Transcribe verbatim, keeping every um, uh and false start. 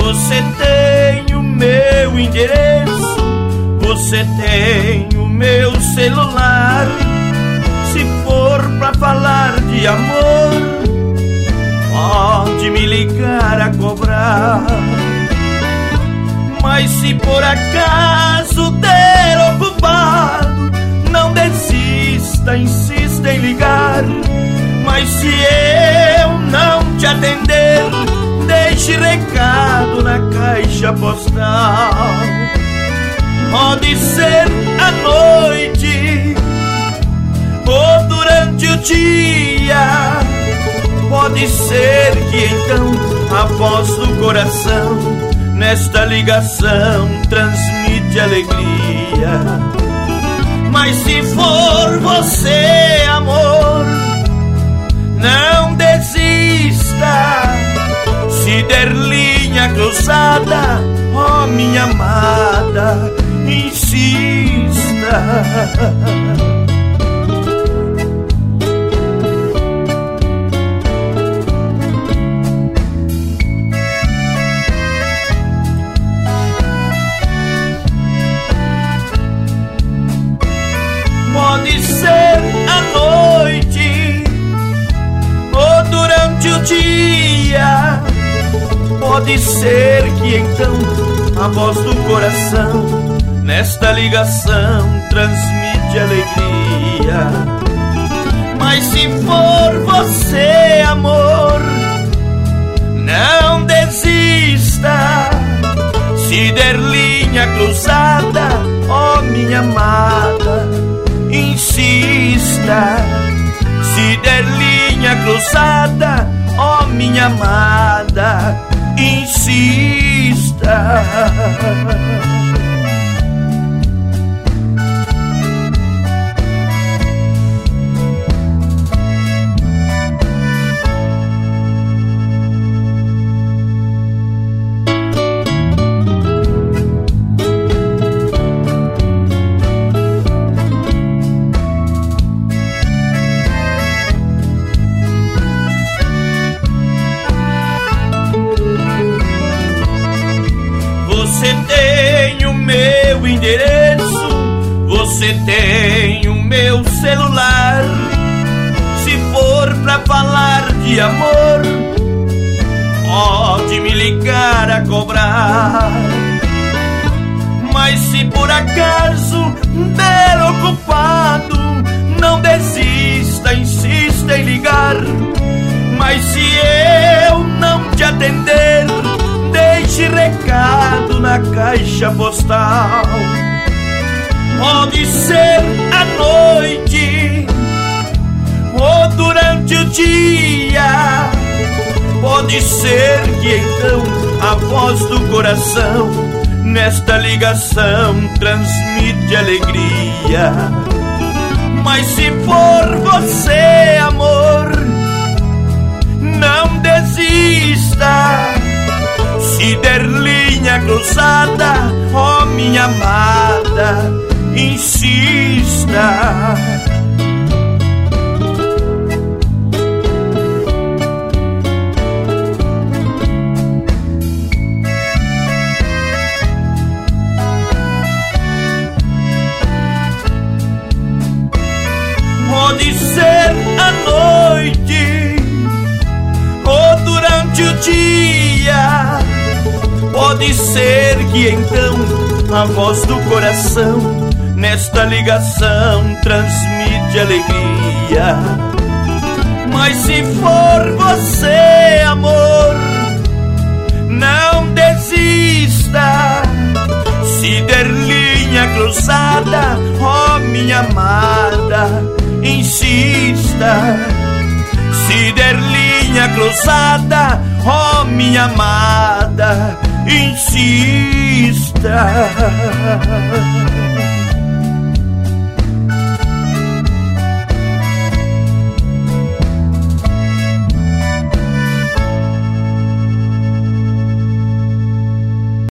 Você tem o meu endereço, você tem o meu celular. Se for pra falar de amor, pode me ligar a cobrar. Mas se por acaso der ocupado, não desista, insista em ligar. Mas se eu não te atender, deixe recado na caixa postal. Pode ser à noite ou durante o dia, pode ser que então a voz do coração nesta ligação transmite alegria. Mas se for você, amor, não desista. Se der linha cruzada, ó minha amada, insista. Pode ser à noite ou durante o dia, pode ser que então a voz do coração nesta ligação transmite alegria. Mas se for você, amor, não desista. Se der linha cruzada, ó minha amada, insista. Se der linha cruzada, ó minha amada, insista. Você tem o meu endereço, você tem o meu celular. Se for pra falar de amor, pode me ligar a cobrar. Mas se por acaso der ocupado, não desista, insista em ligar. Mas se eu não te atender, deixe recado na caixa postal. Pode ser à noite ou durante o dia, pode ser que então a voz do coração nesta ligação transmite alegria. Mas se for você, amor, não desista. Se der linha cruzada, ó minha amada, insista. Pode ser à noite ou durante o dia, pode ser que então a voz do coração nesta ligação transmite alegria. Mas se for você, amor, não desista. Se der linha cruzada, ó minha amada, insista. Se der linha cruzada, ó minha amada, insista.